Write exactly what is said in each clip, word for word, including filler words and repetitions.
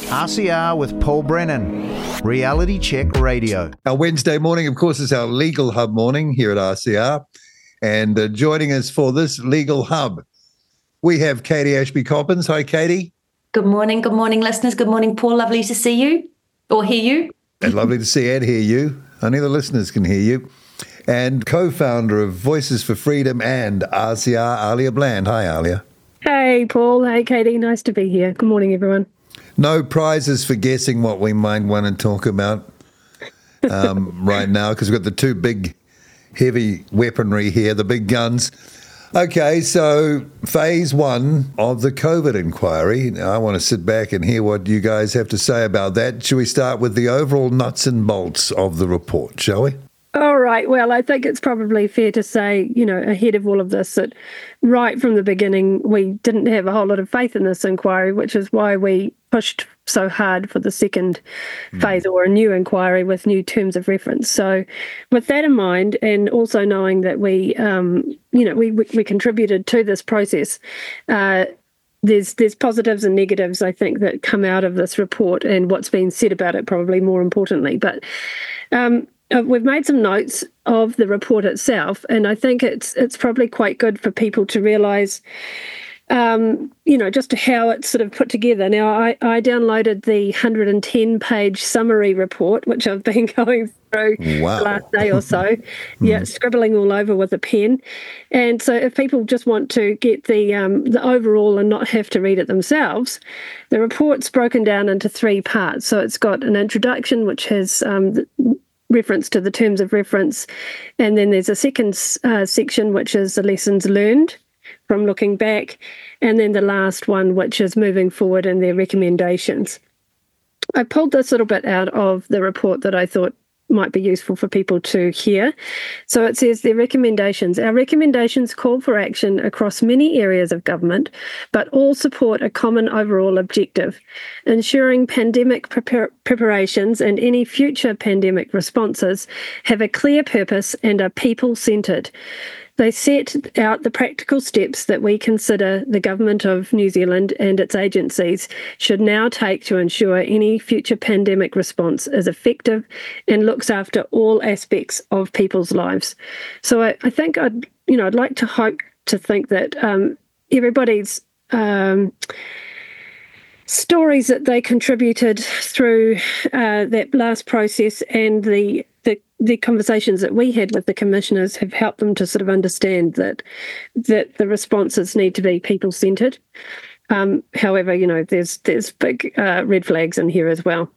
R C R with Paul Brennan, Reality Check Radio. Our Wednesday morning, of course, is our Legal Hub morning here at R C R. And uh, joining us for this Legal Hub, we have Katie Ashby-Coppins. Hi, Katie. Good morning. Good morning, listeners. Good morning, Paul. Lovely to see you or hear you. And lovely to see and hear you. Only the listeners can hear you. And co-founder of Voices for Freedom and R C R, Alia Bland. Hi, Alia. Hey, Paul. Hey, Katie. Nice to be here. Good morning, everyone. No prizes for guessing what we might want to talk about um, right now, because we've got the two big, heavy weaponry here, the big guns. Okay, so phase one of the COVID inquiry. Now, I want to sit back and hear what you guys have to say about that. Should we start with the overall nuts and bolts of the report, shall we? All right. Well, I think it's probably fair to say, you know, ahead of all of this, that right from the beginning, we didn't have a whole lot of faith in this inquiry, which is why we pushed so hard for the second mm. phase, or a new inquiry with new terms of reference. So with that in mind, and also knowing that we, um, you know, we, we, we contributed to this process, uh, there's there's positives and negatives, I think, that come out of this report and what's been said about it, probably more importantly. But um Uh, we've made some notes of the report itself, and I think it's it's probably quite good for people to realise, um, you know, just how it's sort of put together. Now, I, I downloaded the one hundred ten page summary report, which I've been going through wow. the last day or so, yeah, scribbling all over with a pen. And so if people just want to get the um, the overall and not have to read it themselves, the report's broken down into three parts. So it's got an introduction, which has um, the, reference to the terms of reference, and then there's a second uh, section which is the lessons learned from looking back, and then the last one which is moving forward and their recommendations. I pulled this little bit out of the report that I thought might be useful for people to hear. So it says their recommendations. Our recommendations call for action across many areas of government, but all support a common overall objective: ensuring pandemic prepar- preparations and any future pandemic responses have a clear purpose and are people-centred. They set out the practical steps that we consider the Government of New Zealand and its agencies should now take to ensure any future pandemic response is effective and looks after all aspects of people's lives. So I, I think I'd, you know, I'd like to hope to think that um, everybody's um, stories that they contributed through uh, that last process and the the the conversations that we had with the commissioners have helped them to sort of understand that that the responses need to be people-centred. Um, however, you know, there's there's big uh, red flags in here as well.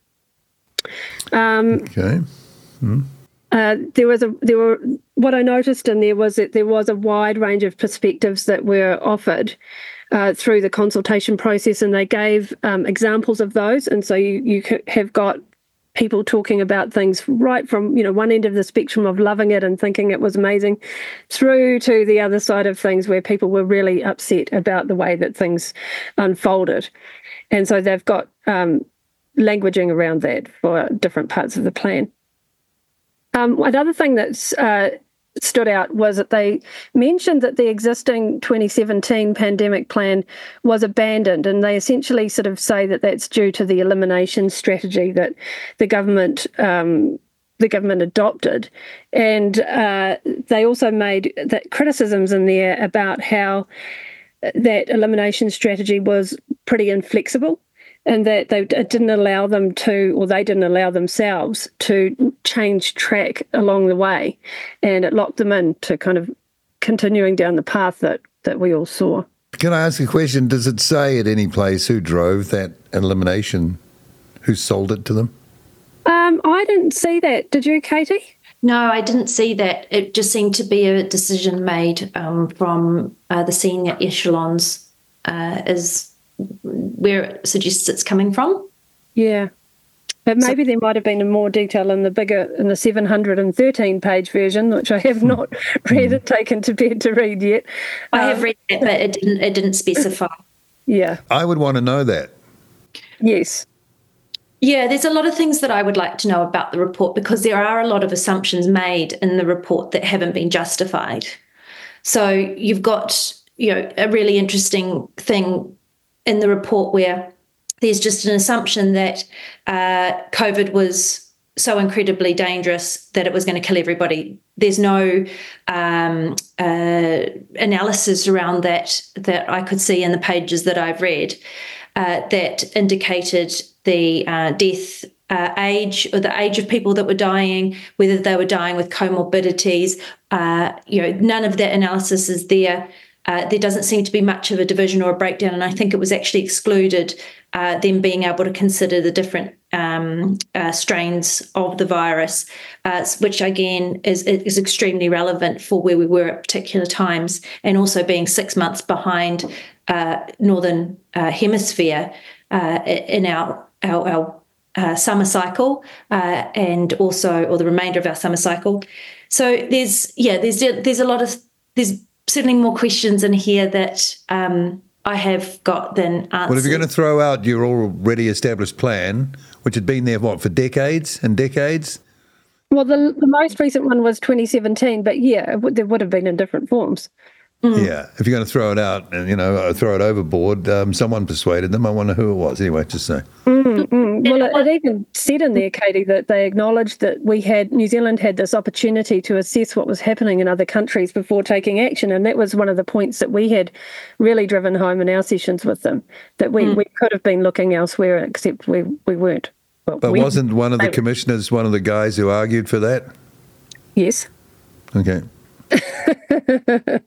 Um, okay. Hmm. Uh, there was a there were what I noticed in there was that there was a wide range of perspectives that were offered uh, through the consultation process, and they gave um, examples of those. And so you you have got people talking about things right from, you know, one end of the spectrum of loving it and thinking it was amazing, through to the other side of things where people were really upset about the way that things unfolded. And so they've got um, languaging around that for different parts of the plan. Um, another thing that's uh, stood out was that they mentioned that the existing twenty seventeen pandemic plan was abandoned, and they essentially sort of say that that's due to the elimination strategy that the government um, the government adopted. And uh, they also made that criticisms in there about how that elimination strategy was pretty inflexible, and that they it didn't allow them to, or they didn't allow themselves to change track along the way, and it locked them in to kind of continuing down the path that, that we all saw. Can I ask a question? Does it say at any place who drove that elimination, who sold it to them? Um, I didn't see that. Did you, Katie? No, I didn't see that. It just seemed to be a decision made um, from uh, the senior echelons uh, is where it suggests it's coming from. Yeah. But maybe So- there might have been more detail in the bigger, in the seven hundred thirteen page version, which I have not read and taken to bed to read yet. I have Um, read that, but it didn't. It didn't specify. Yeah. I would want to know that. Yes. Yeah, there's a lot of things that I would like to know about the report, because there are a lot of assumptions made in the report that haven't been justified. So you've got, you know, a really interesting thing in the report where there's just an assumption that uh, COVID was so incredibly dangerous that it was going to kill everybody. There's no um, uh, analysis around that that I could see in the pages that I've read uh, that indicated the uh, death uh, age or the age of people that were dying, whether they were dying with comorbidities. Uh, you know, none of that analysis is there. Uh, there doesn't seem to be much of a division or a breakdown, and I think it was actually excluded, uh, them being able to consider the different um, uh, strains of the virus, uh, which again is, is extremely relevant for where we were at particular times, and also being six months behind uh, Northern uh, Hemisphere uh, in our our, our uh, summer cycle, uh, and also, or the remainder of our summer cycle. So there's yeah, there's there's a lot of there's certainly more questions in here that um, I have got than answers. Well, if you're going to throw out your already established plan, which had been there, what, for decades and decades? Well, the, the most recent one was twenty seventeen, but yeah, it would, there would have been in different forms. Mm. Yeah, if you're going to throw it out and, you know, throw it overboard, um, someone persuaded them. I wonder who it was. Anyway, just say. Mm-hmm. Well, it, it even said in there, Katie, that they acknowledged that we had, New Zealand had this opportunity to assess what was happening in other countries before taking action. And that was one of the points that we had really driven home in our sessions with them, that we, mm. we could have been looking elsewhere, except we, we weren't. Well, but we, wasn't one of the commissioners one of the guys who argued for that? Yes. Okay. But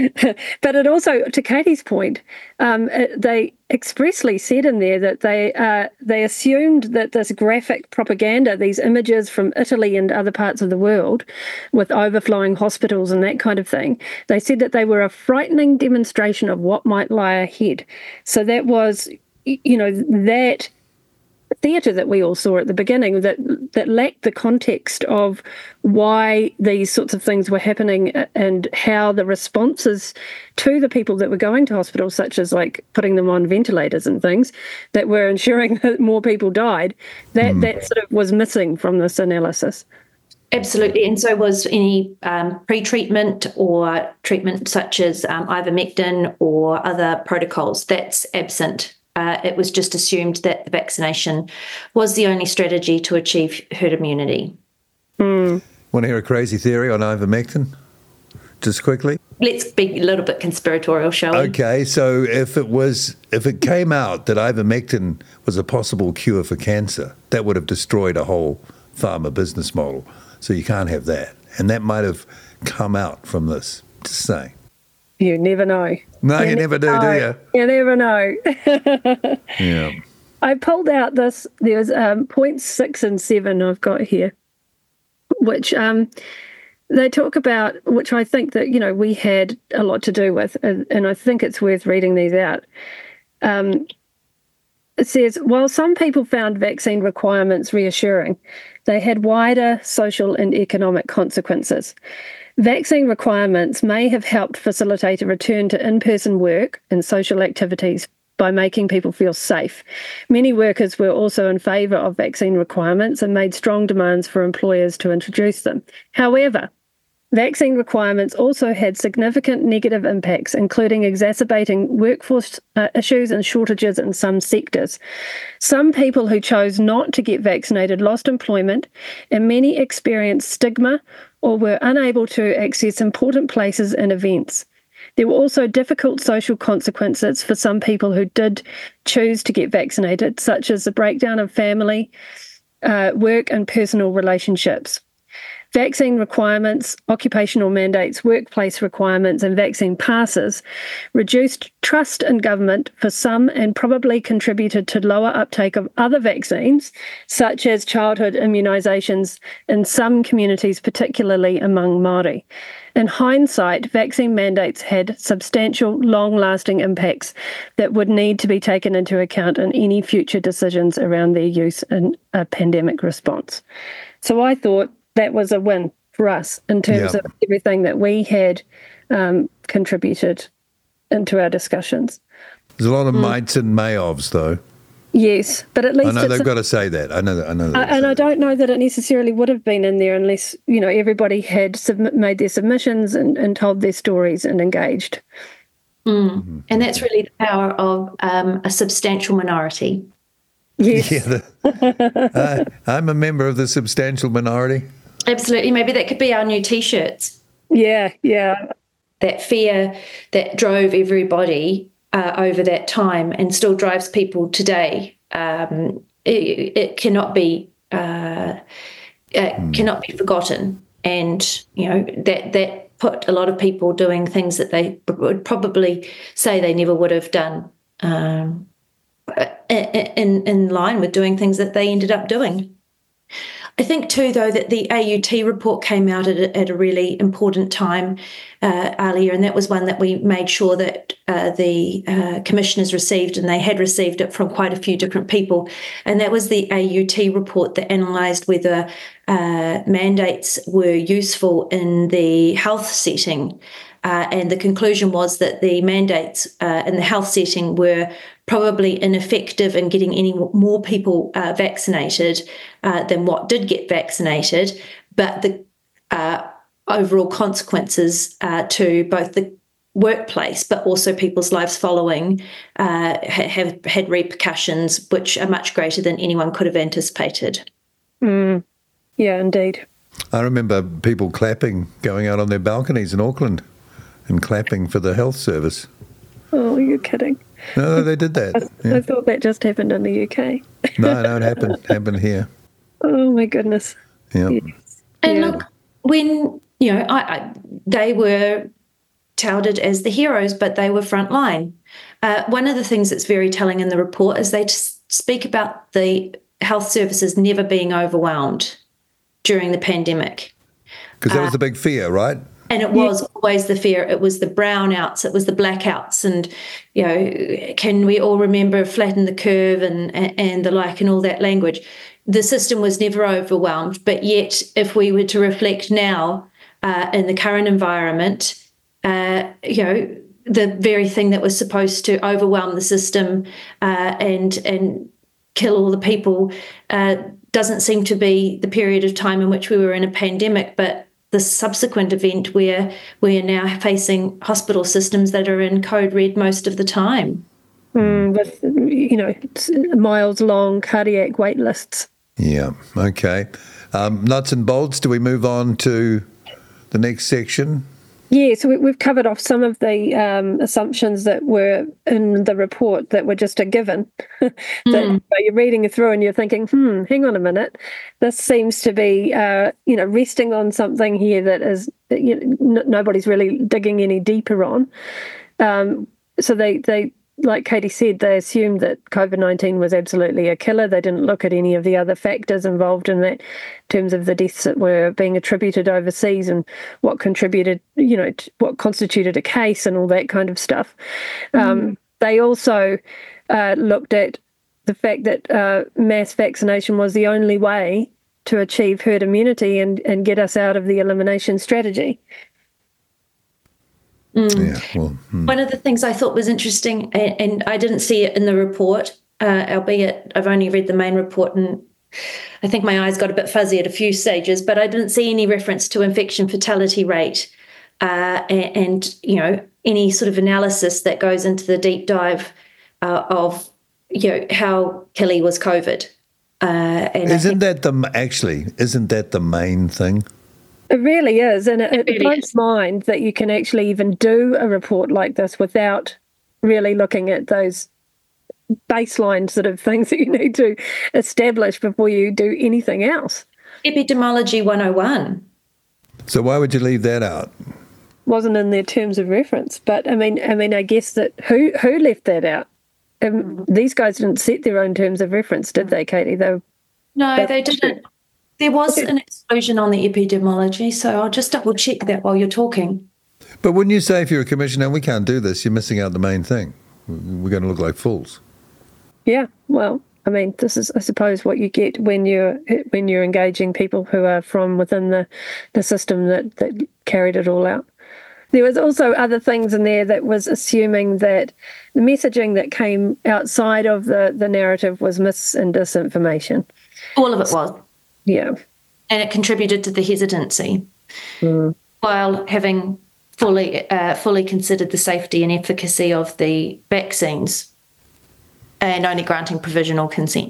it also, to Katie's point, um, they expressly said in there that they uh, they assumed that this graphic propaganda, these images from Italy and other parts of the world with overflowing hospitals and that kind of thing, they said that they were a frightening demonstration of what might lie ahead. So that was, you know, that theatre that we all saw at the beginning that that lacked the context of why these sorts of things were happening and how the responses to the people that were going to hospitals, such as like putting them on ventilators and things that were ensuring that more people died, that mm. that sort of was missing from this analysis. Absolutely, and so was any um, pre-treatment or treatment such as um, ivermectin or other protocols. That's absent. Uh, it was just assumed that the vaccination was the only strategy to achieve herd immunity. Mm. Want to hear a crazy theory on ivermectin? Just quickly? Let's be a little bit conspiratorial, shall we? Okay, so if it was, if it came out that ivermectin was a possible cure for cancer, that would have destroyed a whole pharma business model. So you can't have that. And that might have come out from this. Just saying. You never know. No, you, you never do, know. do you? You never know. Yeah. I pulled out this, there's um, points six and seven I've got here, which um, they talk about, which I think that, you know, we had a lot to do with, and, and I think it's worth reading these out. Um, it says, while some people found vaccine requirements reassuring, they had wider social and economic consequences. Vaccine requirements may have helped facilitate a return to in-person work and social activities by making people feel safe. Many workers were also in favour of vaccine requirements and made strong demands for employers to introduce them. However, vaccine requirements also had significant negative impacts, including exacerbating workforce uh, issues and shortages in some sectors. Some people who chose not to get vaccinated lost employment, and many experienced stigma or were unable to access important places and events. There were also difficult social consequences for some people who did choose to get vaccinated, such as the breakdown of family, uh, work and personal relationships. Vaccine requirements, occupational mandates, workplace requirements, and vaccine passes reduced trust in government for some and probably contributed to lower uptake of other vaccines, such as childhood immunisations in some communities, particularly among Māori. In hindsight, vaccine mandates had substantial, long-lasting impacts that would need to be taken into account in any future decisions around their use in a pandemic response. So I thought that was a win for us in terms yep. of everything that we had um, contributed into our discussions. There's a lot of mm. mites and may ofs, though. Yes, but at least I know it's they've a, got to say that. I know that. I know that. And I don't know that it necessarily would have been in there unless, you know, everybody had submit, made their submissions and, and told their stories and engaged. Mm. Mm-hmm. And that's really the power of um, a substantial minority. Yes. Yeah, the, uh, I'm a member of the substantial minority. Absolutely. Maybe that could be our new T-shirts. Yeah, yeah. That fear that drove everybody uh, over that time and still drives people today. Um, it, it cannot be uh, it mm. cannot be forgotten. And you know that that put a lot of people doing things that they would probably say they never would have done. Um, in in line with doing things that they ended up doing. I think too, though, that the A U T report came out at a, at a really important time uh, earlier, and that was one that we made sure that uh, the uh, commissioners received, and they had received it from quite a few different people. And that was the A U T report that analysed whether uh, mandates were useful in the health setting. Uh, and the conclusion was that the mandates uh, in the health setting were probably ineffective in getting any more people uh, vaccinated uh, than what did get vaccinated, but the uh, overall consequences uh, to both the workplace but also people's lives following uh, have had repercussions which are much greater than anyone could have anticipated. Mm. Yeah, indeed. I remember people clapping, going out on their balconies in Auckland and clapping for the health service. Oh, you're kidding. No, they did that. I, yeah. I thought that just happened in the U K. no, no, it happened. happened here. Oh, my goodness. Yeah. Yes. And yeah. look, when, you know, I, I, they were touted as the heroes, but they were frontline. Uh, one of the things that's very telling in the report is they just speak about the health services never being overwhelmed during the pandemic. Because that uh, was the big fear, right? And it was yeah. always the fear. It was the brownouts. It was the blackouts. And, you know, can we all remember flatten the curve and, and the like and all that language? The system was never overwhelmed. But yet, if we were to reflect now uh, in the current environment, uh, you know, the very thing that was supposed to overwhelm the system uh, and and kill all the people uh, doesn't seem to be the period of time in which we were in a pandemic, but the subsequent event where we are now facing hospital systems that are in code red most of the time. Mm, with, you know, miles long cardiac wait lists. Yeah, okay. Um, nuts and bolts, do we move on to the next section? Yeah, so we, we've covered off some of the um, assumptions that were in the report that were just a given. that mm. You're reading it through and you're thinking, hmm, hang on a minute. This seems to be, uh, you know, resting on something here that is, you know, n- nobody's really digging any deeper on. Um, so they, they, like Katie said, they assumed that COVID nineteen was absolutely a killer. They didn't look at any of the other factors involved in that, in terms of the deaths that were being attributed overseas and what contributed, you know, what constituted a case and all that kind of stuff. Mm. Um, they also uh, looked at the fact that uh, mass vaccination was the only way to achieve herd immunity and, and get us out of the elimination strategy. Mm. Yeah, well, hmm. One of the things I thought was interesting, and, and I didn't see it in the report, uh, albeit I've only read the main report, and I think my eyes got a bit fuzzy at a few stages, but I didn't see any reference to infection fatality rate uh, and, and, you know, any sort of analysis that goes into the deep dive uh, of, you know, how killy was COVID. Uh, and isn't that the, actually, isn't that the main thing? It really is, and it, it, it really blows mind that you can actually even do a report like this without really looking at those baseline sort of things that you need to establish before you do anything else. Epidemiology one oh one. So why would you leave that out? Wasn't in their terms of reference, but I mean, I mean, I guess that who who left that out? Um, these guys didn't set their own terms of reference, did they, Katie? They, no, they didn't. There was an exclusion on the epidemiology, so I'll just double check that while you're talking. But wouldn't you say if you're a commissioner, we can't do this, you're missing out the main thing? We're going to look like fools. Yeah, well, I mean, this is, I suppose, what you get when you're when you're engaging people who are from within the, the system that, that carried it all out. There was also other things in there that was assuming that the messaging that came outside of the, the narrative was mis and disinformation. All of it was. Yeah. And it contributed to the hesitancy mm. while having fully uh, fully considered the safety and efficacy of the vaccines and only granting provisional consent.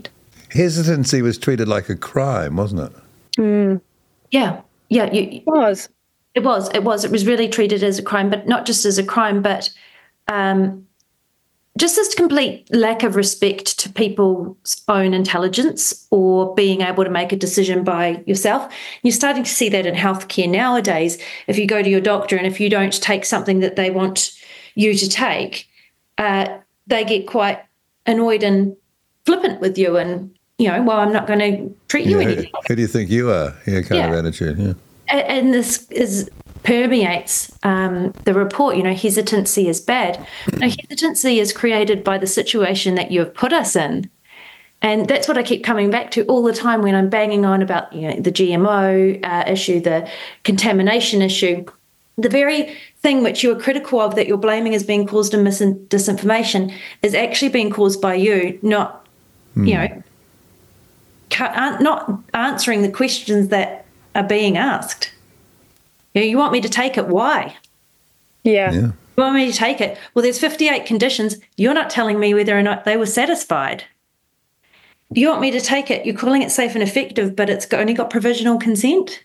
hesitancy was treated like a crime, wasn't it? Mm. Yeah, yeah, you, It was. it was, it was, it was really treated as a crime, but not just as a crime, but um, just this complete lack of respect to people's own intelligence or being able to make a decision by yourself. You're starting to see that in healthcare nowadays. If you go to your doctor and if you don't take something that they want you to take, uh, they get quite annoyed and flippant with you and, you know, well, I'm not going to treat you Yeah, anything. who, who do you think you are? Yeah, kind Yeah. of attitude, yeah. And, and this is permeates um, the report. You know, hesitancy is bad. No, hesitancy is created by the situation that you have put us in. And that's what I keep coming back to all the time when I'm banging on about, you know, the G M O uh, issue, the contamination issue. The very thing which you are critical of that you're blaming as being caused in mis- disinformation is actually being caused by you, not, mm. you know, ca- not answering the questions that are being asked. You know, you want me to take it, why? Yeah. Yeah. You want me to take it? Well, there's fifty-eight conditions. You're not telling me whether or not they were satisfied. You want me to take it? You're calling it safe and effective, but it's got, only got provisional consent.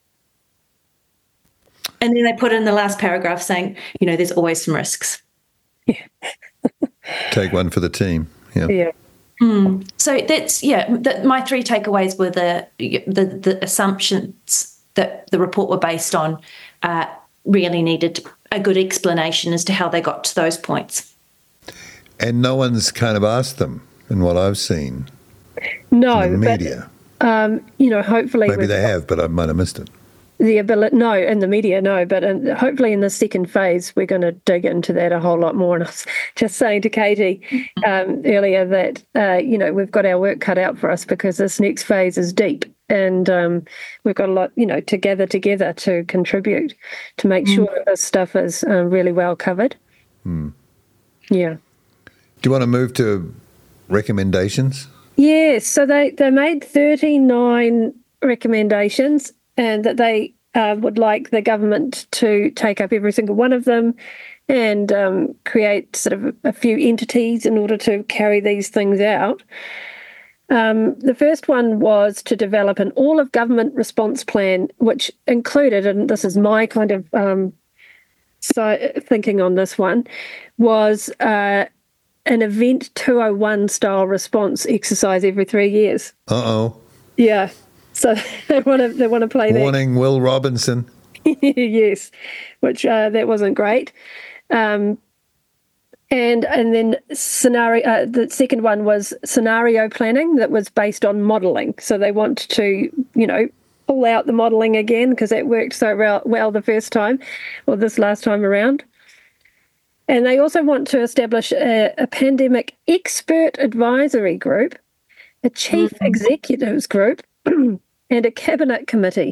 And then they put in the last paragraph saying, you know, there's always some risks. Yeah. Take one for the team. Yeah. Yeah. Mm. So that's, yeah, the, my three takeaways were the, the the assumptions that the report were based on uh, really needed a good explanation as to how they got to those points. And no one's kind of asked them in what I've seen No, in the media. But, um, you know, hopefully Maybe they have, but I might have missed it. The ability, no, in the media, no, but in, hopefully in the second phase, we're going to dig into that a whole lot more. And I was just saying to Katie um, earlier that, uh, you know, we've got our work cut out for us because this next phase is deep and um, we've got a lot, you know, to gather together to contribute to make mm. sure that this stuff is uh, really well covered. Mm. Yeah. Do you want to move to recommendations? Yes. So they, they made thirty-nine recommendations, and that they uh, would like the government to take up every single one of them and um, create sort of a few entities in order to carry these things out. Um, the first one was to develop an all-of-government response plan, which included, and this is my kind of um, so thinking on this one, was uh, an Event two oh one style response exercise every three years. Uh-oh. Yeah. So they want to they want to play that. Warning, Will Robinson. Yes, which uh, that wasn't great. Um, and and then scenario. Uh, the second one was scenario planning that was based on modelling. So they want to, you know, pull out the modelling again because it worked so well, well the first time, or this last time around. And they also want to establish a, a pandemic expert advisory group, a chief mm-hmm. executives group, and a cabinet committee.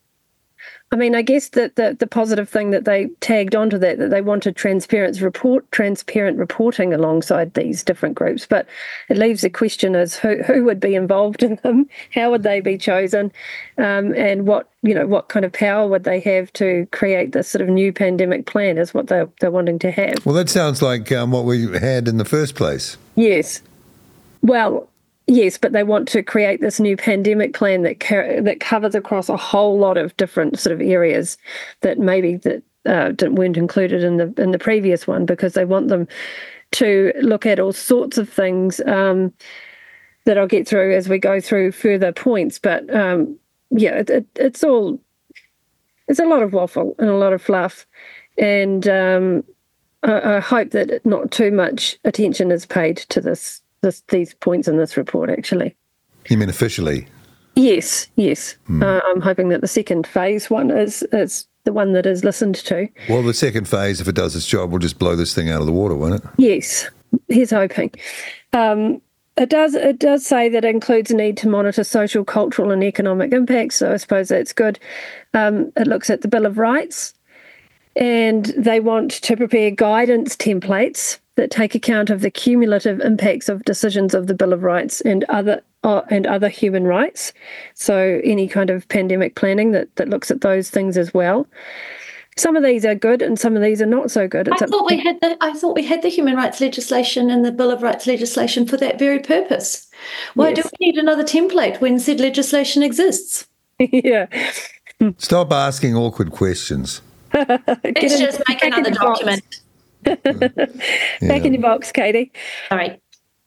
I mean, I guess that the, the positive thing that they tagged onto that, that they wanted transparent report, transparent reporting alongside these different groups, but it leaves the question as who, who would be involved in them, how would they be chosen, um, and what, you know, what kind of power would they have to create this sort of new pandemic plan is what they're, they're wanting to have. Well, that sounds like um, what we had in the first place. Yes. Well, yes, but they want to create this new pandemic plan that car- that covers across a whole lot of different sort of areas that maybe that uh, weren't included in the in the previous one, because they want them to look at all sorts of things um, that I'll get through as we go through further points. But um, yeah, it, it, it's all it's a lot of waffle and a lot of fluff, and um, I, I hope that not too much attention is paid to this. This, these points in this report, actually. You mean officially? Yes, yes. Hmm. Uh, I'm hoping that the second phase one is is the one that is listened to. Well, the second phase, if it does its job, will just blow this thing out of the water, won't it? Yes, here's hoping. Um, it does. It does say that it includes a need to monitor social, cultural, and economic impacts. So I suppose that's good. Um, it looks at the Bill of Rights, and they want to prepare guidance templates that take account of the cumulative impacts of decisions of the Bill of Rights and other uh, and other human rights. So any kind of pandemic planning that, that looks at those things as well. Some of these are good and some of these are not so good. It's I thought we had the I thought we had the human rights legislation and the Bill of Rights legislation for that very purpose. Why Yes. do we need another template when said legislation exists? Yeah. Stop asking awkward questions. Let's in- just make back in another your box. document. Back in your box, Katie. All right.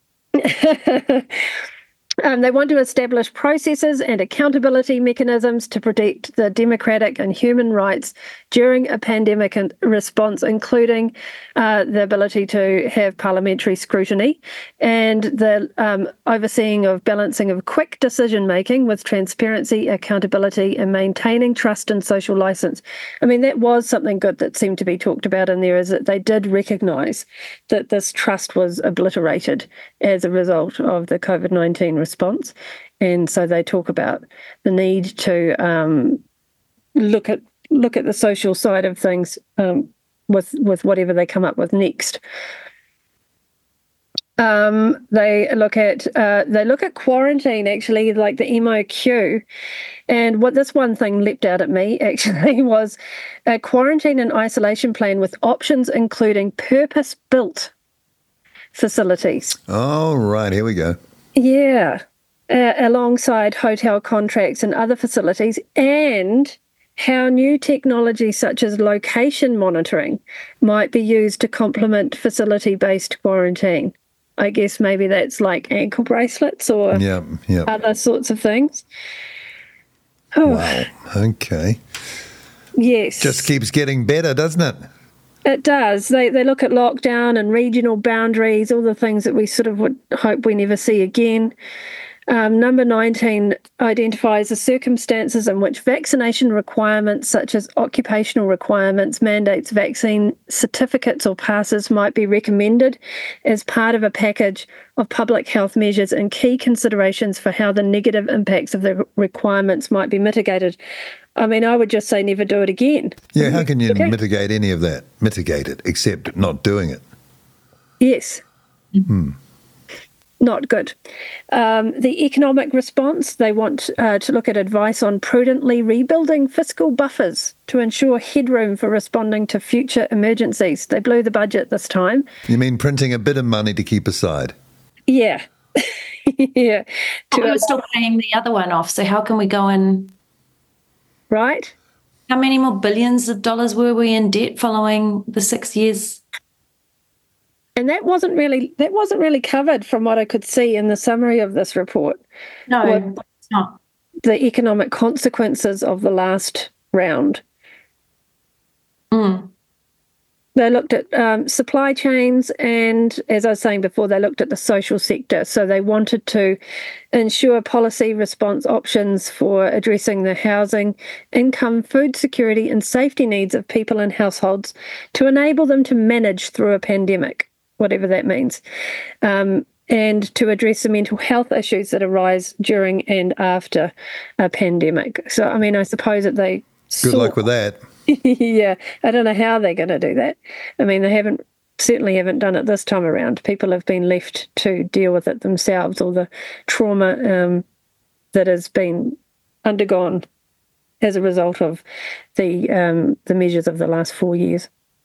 Um, they want to establish processes and accountability mechanisms to protect the democratic and human rights during a pandemic and response, including uh, the ability to have parliamentary scrutiny and the um, overseeing of balancing of quick decision making with transparency, accountability, and maintaining trust and social license. I mean, that was something good that seemed to be talked about in there, is that they did recognise that this trust was obliterated as a result of the COVID nineteen response. And so they talk about the need to um, look at look at the social side of things um, with with whatever they come up with next. Um, they look at uh, they look at quarantine, actually, like the M O Q. And what this one thing leapt out at me actually was a quarantine and isolation plan with options including purpose-built facilities. Oh, right. Here we go. Yeah, uh, alongside hotel contracts and other facilities, and how new technology such as location monitoring might be used to complement facility-based quarantine. I guess maybe that's like ankle bracelets or Yeah, yeah. other sorts of things. Oh, Wow. Okay. yes. Just keeps getting better, doesn't it? It does. They they look at lockdown and regional boundaries, all the things that we sort of would hope we never see again. Um, number nineteen identifies the circumstances in which vaccination requirements, such as occupational requirements, mandates, vaccine certificates or passes, might be recommended as part of a package of public health measures and key considerations for how the negative impacts of the requirements might be mitigated. I mean, I would just say never do it again. Yeah, how can you Okay. mitigate any of that? Mitigate it, except not doing it. Yes. Hmm. Not good. Um, the economic response, they want uh, to look at advice on prudently rebuilding fiscal buffers to ensure headroom for responding to future emergencies. They blew the budget this time. You mean printing a bit of money to keep aside? Yeah. yeah. But we To, were still paying the other one off. So how can we go and right? how many more billions of dollars were we in debt following the six years? And that wasn't really that wasn't really covered from what I could see in the summary of this report. No, Well- it's not. The economic consequences of the last round. Mm. They looked at um, supply chains and, as I was saying before, they looked at the social sector. So they wanted to ensure policy response options for addressing the housing, income, food security and safety needs of people and households to enable them to manage through a pandemic, whatever that means, um, and to address the mental health issues that arise during and after a pandemic. So, I mean, I suppose that they Good luck with that. yeah, I don't know how they're going to do that. I mean, they haven't certainly haven't done it this time around. People have been left to deal with it themselves, or the trauma um, that has been undergone as a result of the um, the measures of the last four years.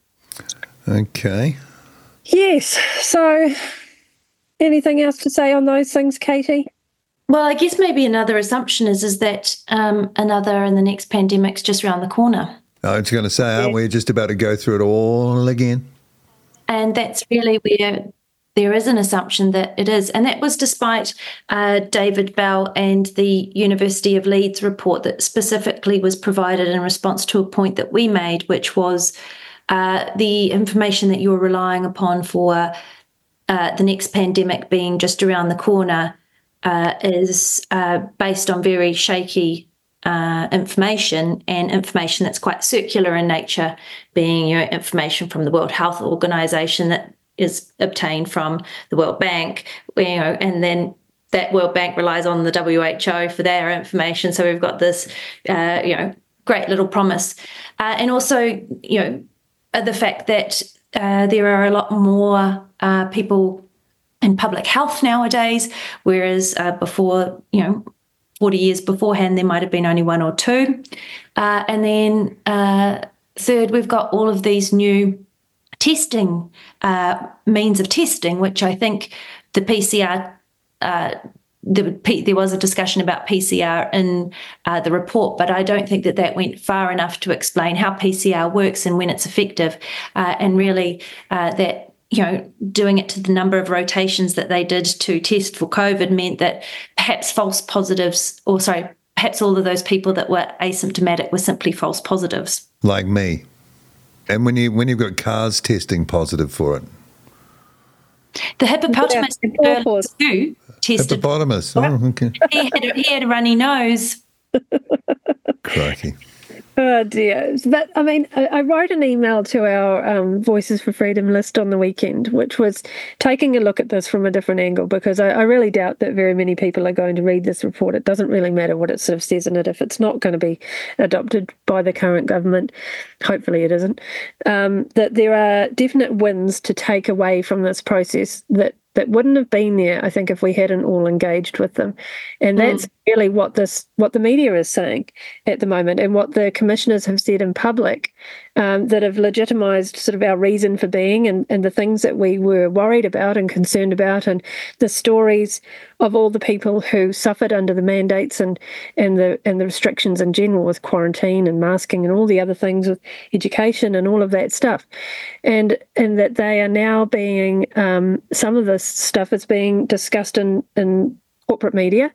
Okay. Yes. So, anything else to say on those things, Katie? Well, I guess maybe another assumption is is that um, another and the next pandemic's just around the corner. I was going to say, aren't we just about to go through it all again? And that's really where there is an assumption that it is. And that was despite uh, David Bell and the University of Leeds report that specifically was provided in response to a point that we made, which was uh, the information that you're relying upon for uh, the next pandemic being just around the corner uh, is uh, based on very shaky Uh, information and information that's quite circular in nature, being you know information from the World Health Organization that is obtained from the World Bank, you know, and then that World Bank relies on the W H O for their information. So we've got this, uh, you know, great little promise, uh, and also you know the fact that uh, there are a lot more uh, people in public health nowadays, whereas uh, before, you know. forty years beforehand, there might have been only one or two. Uh, and then uh, third, we've got all of these new testing uh, means of testing, which I think the P C R uh, there, there was a discussion about P C R in uh, the report, but I don't think that that went far enough to explain how P C R works and when it's effective, uh, and really uh, that, you know, doing it to the number of rotations that they did to test for COVID meant that perhaps false positives, or sorry, perhaps all of those people that were asymptomatic were simply false positives. Like me. And when, you, when you've got cars testing positive for it. The hippopotamus Yeah, too tested. Hippopotamus. Oh, okay. He had, a, he had a runny nose. Crikey. Oh dear. But I mean, I, I wrote an email to our um, Voices for Freedom list on the weekend, which was taking a look at this from a different angle, because I, I really doubt that very many people are going to read this report. It doesn't really matter what it sort of says in it if it's not going to be adopted by the current government. Hopefully it isn't. Um, that there are definite wins to take away from this process that that wouldn't have been there, I think, if we hadn't all engaged with them. And that's mm. really what this, what the media is saying at the moment, and what the commissioners have said in public, um, that have legitimised sort of our reason for being, and, and the things that we were worried about and concerned about, and the stories of all the people who suffered under the mandates and, and the and the restrictions in general, with quarantine and masking and all the other things with education and all of that stuff. And and that they are now being, um, some of this stuff is being discussed in, in corporate media.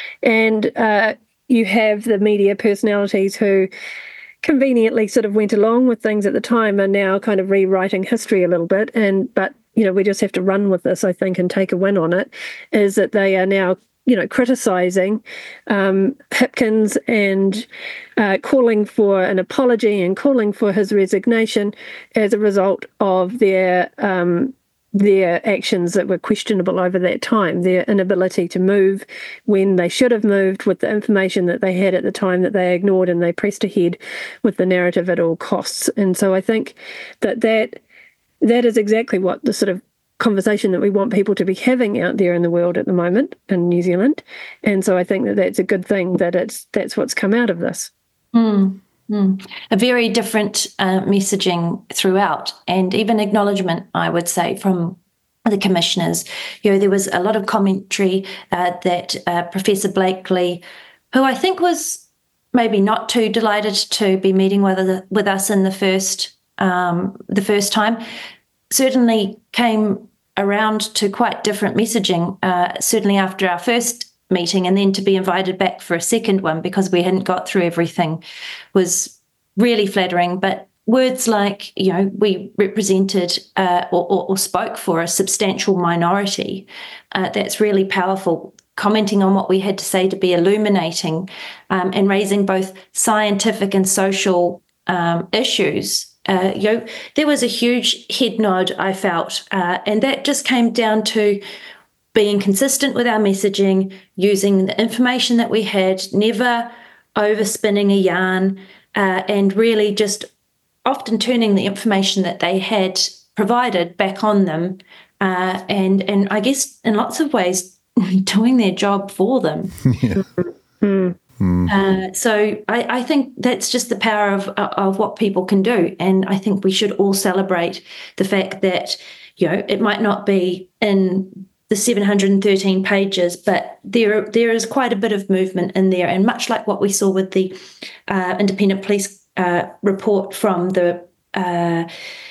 And uh, you have the media personalities who conveniently sort of went along with things at the time are now kind of rewriting history a little bit. And but, you know, we just have to run with this, I think, and take a win on it, is that they are now, you know, criticising um, Hipkins and uh, calling for an apology and calling for his resignation as a result of their um, their actions that were questionable over that time, their inability to move when they should have moved, with the information that they had at the time that they ignored, and they pressed ahead with the narrative at all costs. And so I think that that, that is exactly what the sort of conversation that we want people to be having out there in the world at the moment in New Zealand. And so I think that that's a good thing, that it's that's what's come out of this. Mm. Mm. A very different uh, messaging throughout, and even acknowledgement, I would say, from the commissioners. You know, there was a lot of commentary uh, that uh, Professor Blakely, who I think was maybe not too delighted to be meeting with with us in the first um, the first time, certainly came around to quite different messaging. Uh, certainly after our first meeting, and then to be invited back for a second one because we hadn't got through everything was really flattering. But words like, you know, we represented uh, or, or, or spoke for a substantial minority, uh, that's really powerful. Commenting on what we had to say to be illuminating, um, and raising both scientific and social um, issues. Uh, you know, there was a huge head nod, I felt, uh, and that just came down to being consistent with our messaging, using the information that we had, never overspinning a yarn, uh, and really just often turning the information that they had provided back on them, uh, and and I guess in lots of ways doing their job for them. Yeah. Mm. Mm. Uh, so I, I think that's just the power of of what people can do, and I think we should all celebrate the fact that, you know, it might not be in the seven hundred thirteen pages, but there there is quite a bit of movement in there. And much like what we saw with the uh, independent police uh, report from the uh,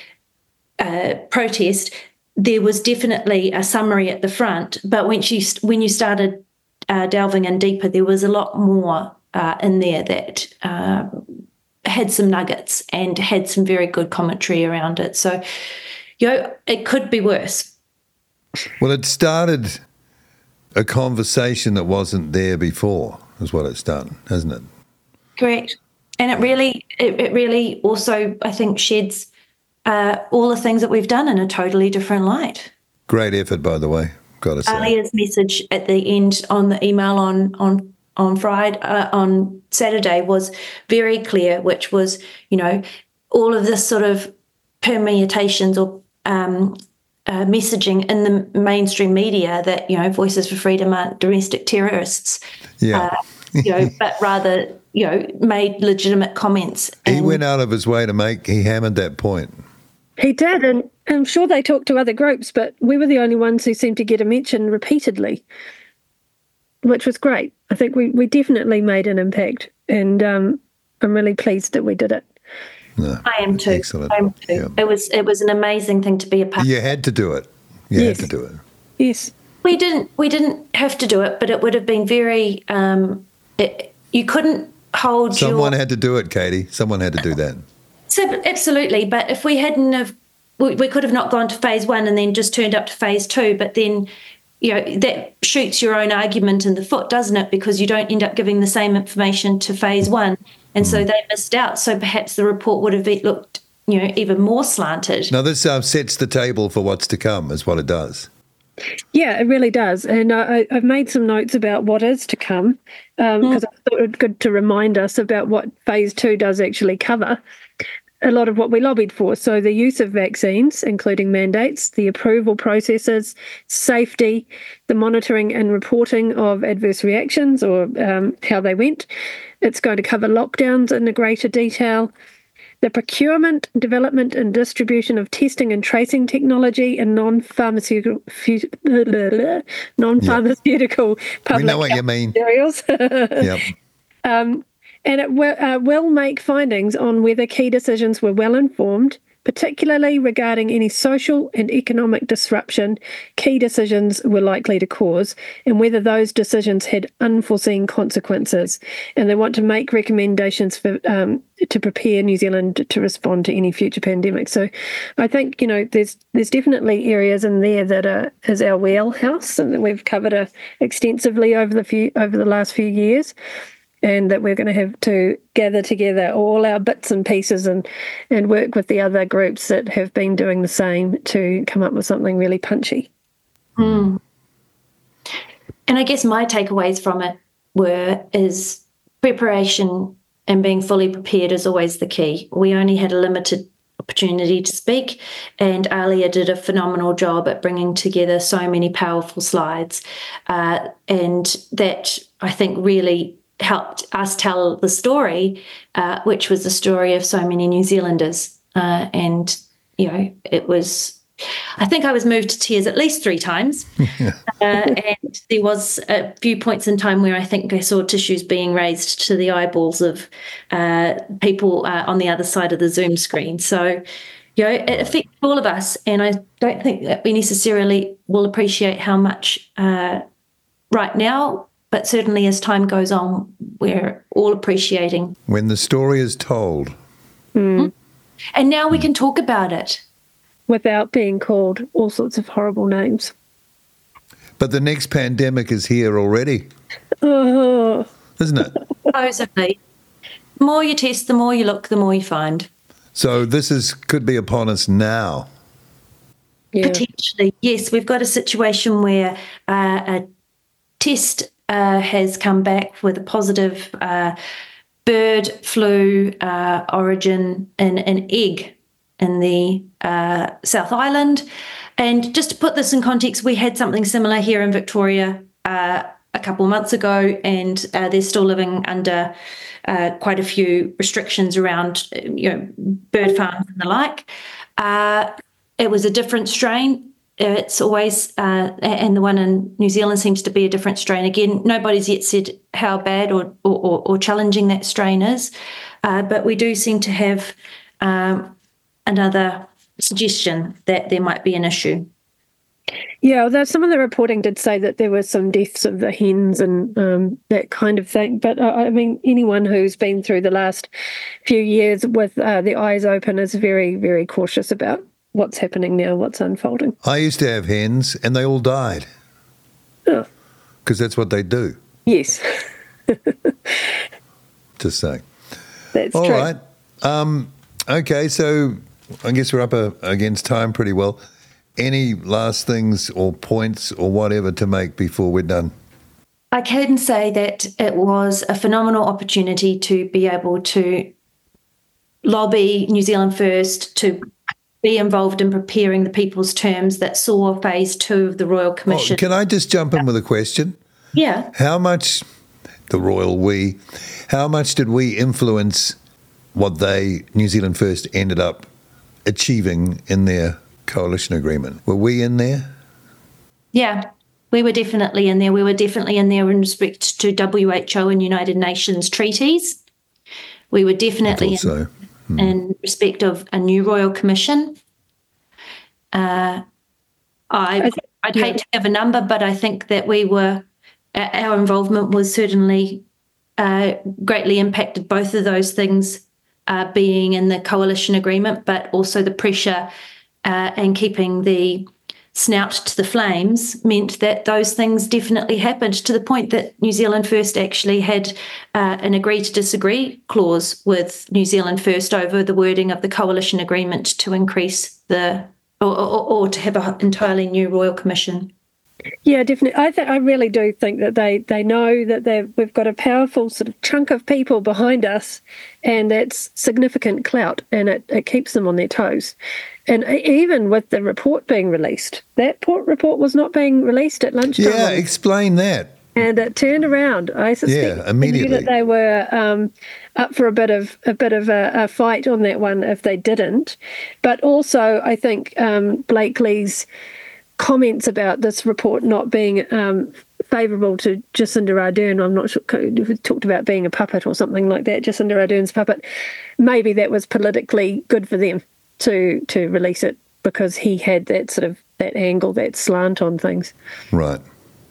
uh, protest, there was definitely a summary at the front. But when you when you started uh, delving in deeper, there was a lot more uh, in there that uh, had some nuggets and had some very good commentary around it. So, you know, it could be worse. Well, it started a conversation that wasn't there before, is what it's done, hasn't it? Correct. And it really, it, it really also, I think, sheds uh, all the things that we've done in a totally different light. Great effort, by the way, got to say. Alia's message at the end on the email on on on Friday, uh, on Saturday, was very clear, which was, you know, all of this sort of permutations or um Uh, messaging in the mainstream media that, you know, Voices for Freedom aren't domestic terrorists, yeah, uh, you know, but rather, you know, made legitimate comments. He went out of his way to make, he hammered that point. He did, and I'm sure they talked to other groups, but we were the only ones who seemed to get a mention repeatedly. which was great. I think we, we definitely made an impact, and um, I'm really pleased that we did it. No, I am too. excellent. I am too. Yeah. It was it was an amazing thing to be a part of. You had to do it. You Yes. had to do it. Yes. We didn't we didn't have to do it, but it would have been very. Um, it, you couldn't hold Someone your. had to do it, Katie. Someone had to do that. So, absolutely, but if we hadn't have, we, we could have not gone to phase one and then just turned up to phase two. But then, you know, that shoots your own argument in the foot, doesn't it? Because you don't end up giving the same information to phase one, and so they missed out. So perhaps the report would have be- looked, you know, even more slanted. Now, this uh, sets the table for what's to come, is what it does. Yeah, it really does. And I, I've made some notes about what is to come, because I thought it was good to remind us about what phase two does actually cover. A lot of what we lobbied for. So the use of vaccines, including mandates, the approval processes, safety, the monitoring and reporting of adverse reactions or um, how they went. It's going to cover lockdowns in a greater detail. The procurement, development and distribution of testing and tracing technology and non-pharmaceutical non-pharmaceutical public We know what you health mean. materials. Yep. Um, and it will, uh, will make findings on whether key decisions were well informed, particularly regarding any social and economic disruption key decisions were likely to cause, and whether those decisions had unforeseen consequences. And they want to make recommendations for um, to prepare New Zealand to respond to any future pandemic. So I think, you know, there's there's definitely areas in there that are is our wheelhouse and that we've covered uh, extensively over the few over the last few years. And that we're going to have to gather together all our bits and pieces and, and work with the other groups that have been doing the same to come up with something really punchy. Mm. And I guess my takeaways from it were is preparation and being fully prepared is always the key. We only had a limited opportunity to speak, and Alia did a phenomenal job at bringing together so many powerful slides, uh, and that I think really helped us tell the story, uh, which was the story of so many New Zealanders. Uh, and, you know, it was, I think I was moved to tears at least three times. uh, and there was a few points in time where I think I saw tissues being raised to the eyeballs of uh, people uh, on the other side of the Zoom screen. So, you know, it affects all of us. And I don't think that we necessarily will appreciate how much uh, right now, but certainly as time goes on, we're all appreciating. When the story is told. Mm. And now we can talk about it. Without being called all sorts of horrible names. But the next pandemic is here already, Oh, isn't it? Supposedly. The more you test, the more you look, the more you find. So this is could be upon us now. yeah. Potentially, yes. We've got a situation where uh, a test uh, has come back with a positive uh, bird flu uh, origin in an egg in the uh, South Island. And just to put this in context, we had something similar here in Victoria uh, a couple of months ago, and uh, they're still living under uh, quite a few restrictions around, you know, bird farms and the like. Uh, it was a different strain. It's always, uh, and the one in New Zealand seems to be a different strain. Again, nobody's yet said how bad or or, or challenging that strain is, uh, but we do seem to have um, another suggestion that there might be an issue. Yeah, although some of the reporting did say that there were some deaths of the hens and um, that kind of thing. But, uh, I mean, anyone who's been through the last few years with uh, the eyes open is very, very cautious about what's happening now, what's unfolding. I used to have hens and they all died Oh, because that's what they do. yes, Just saying. that's All true. right. Um, okay, so I guess we're up uh, against time pretty well. Any last things or points or whatever to make before we're done? I can say that it was a phenomenal opportunity to be able to lobby New Zealand First, to be involved in preparing the people's terms that saw phase two of the Royal Commission. Oh, can I just jump in with a question? Yeah. How much, the Royal we, how much did we influence what they, New Zealand First, ended up achieving in their coalition agreement? Were we in there? Yeah. We were definitely in there. We were definitely in there in respect to W H O and United Nations treaties. We were definitely so. in, hmm. in respect of a new Royal Commission. Uh, I, I think, I'd yeah. hate to have a number, but I think that we were, our involvement was certainly uh, greatly impacted, both of those things uh, being in the coalition agreement, but also the pressure uh, and keeping the snout to the flames meant that those things definitely happened, to the point that New Zealand First actually had uh, an agree to disagree clause with New Zealand First over the wording of the coalition agreement to increase the or, or, or to have an entirely new Royal Commission. Yeah, definitely. I think I really do think that they, they know that they we've got a powerful sort of chunk of people behind us, and that's significant clout, and it, it keeps them on their toes. And even with the report being released, that port report was not being released at lunchtime. Yeah, explain that. And it turned around. I suspect Yeah, immediately. that they were um, up for a bit of a bit of a, a fight on that one if they didn't. But also, I think um, Blakely's comments about this report not being um, favourable to Jacinda Ardern, I'm not sure, we talked about being a puppet or something like that, Jacinda Ardern's puppet, maybe that was politically good for them to to release it, because he had that sort of, that angle, that slant on things. Right.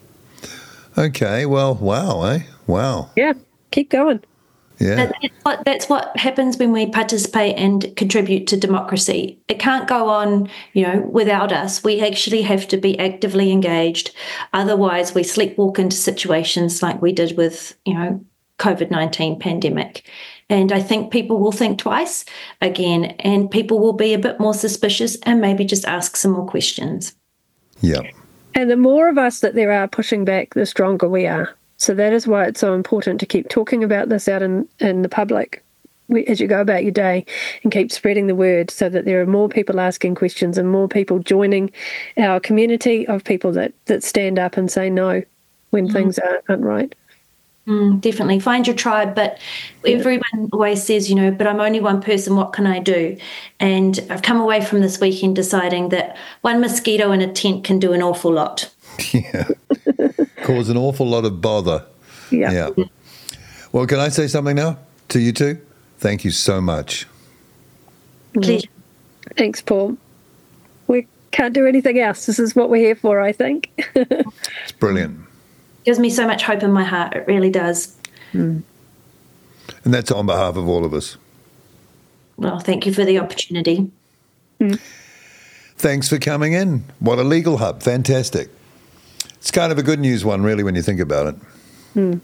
Okay, well, wow, eh? Wow. Yeah, keep going. Yeah. That's what, that's what happens when we participate and contribute to democracy. It can't go on, you know, without us. We actually have to be actively engaged. Otherwise, we sleepwalk into situations like we did with, you know, COVID nineteen pandemic. And I think people will think twice again, and people will be a bit more suspicious and maybe just ask some more questions. Yeah. And the more of us that there are pushing back, the stronger we are. So that is why it's so important to keep talking about this out in, in the public as you go about your day, and keep spreading the word so that there are more people asking questions and more people joining our community of people that, that stand up and say no when mm. things aren't, aren't right. Mm, definitely. Find your tribe. But everyone always says, you know, but I'm only one person, what can I do? And I've come away from this weekend deciding that one mosquito in a tent can do an awful lot. Yeah. Cause an awful lot of bother. Yeah. Yeah. Well, can I say something now to you two? Thank you so much. Pleasure. Thanks, Paul. We can't do anything else. This is what we're here for, I think. It's brilliant. Gives me so much hope in my heart. It really does. Mm. And that's on behalf of all of us. Well, thank you for the opportunity. Mm. Thanks for coming in. What a legal hub. Fantastic. It's kind of a good news one, really, when you think about it. Mm.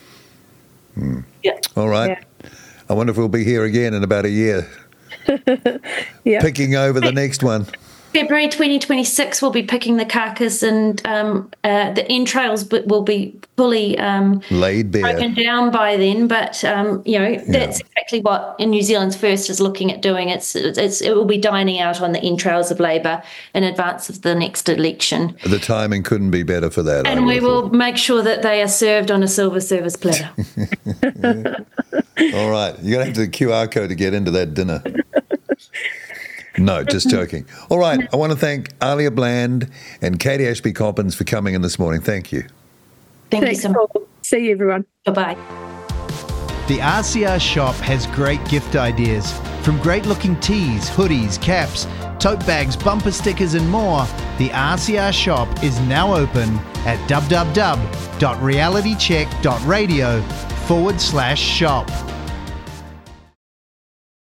Mm. Yeah. All right. Yeah. I wonder if we'll be here again in about a year. Yeah. Picking over the next one. February twenty twenty-six, we'll be picking the carcass, and um, uh, the entrails but will be fully um, laid bare, broken down by then. But um, you know, that's yeah. exactly what in New Zealand's First is looking at doing. It's, it's it will be dining out on the entrails of Labour in advance of the next election. The timing couldn't be better for that. And we will make sure that they are served on a silver service platter. All right, you're gonna have to do the Q R code to get into that dinner. No, just joking. All right, I want to thank Alia Bland and Katie Ashby Coppins for coming in this morning. Thank you. Thank Thanks, you so much. Paul. See you, everyone. Bye-bye. The R C R shop has great gift ideas. From great-looking tees, hoodies, caps, tote bags, bumper stickers and more, the R C R shop is now open at www.realitycheck.radio forward slash shop.